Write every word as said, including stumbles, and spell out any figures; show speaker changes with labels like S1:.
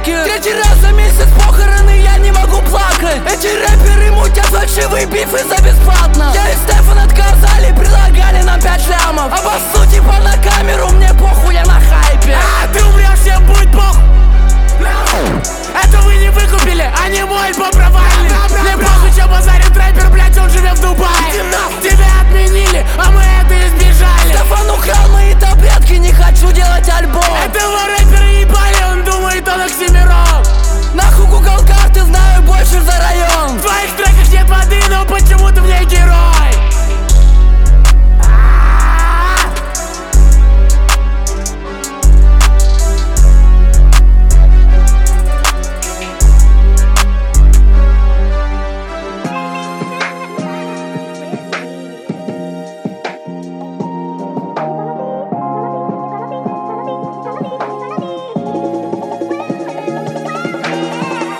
S1: лайки. Третий раз за месяц похороны, я не могу плакать. Эти рэперы мутят фальшивые бифы за бесплатно. Я и Стефан отказали, предлагали нам пять лямов. А по сути, по на камеру, мне похуй, я на хайпе.
S2: А ты умрешь, всем будет похуй.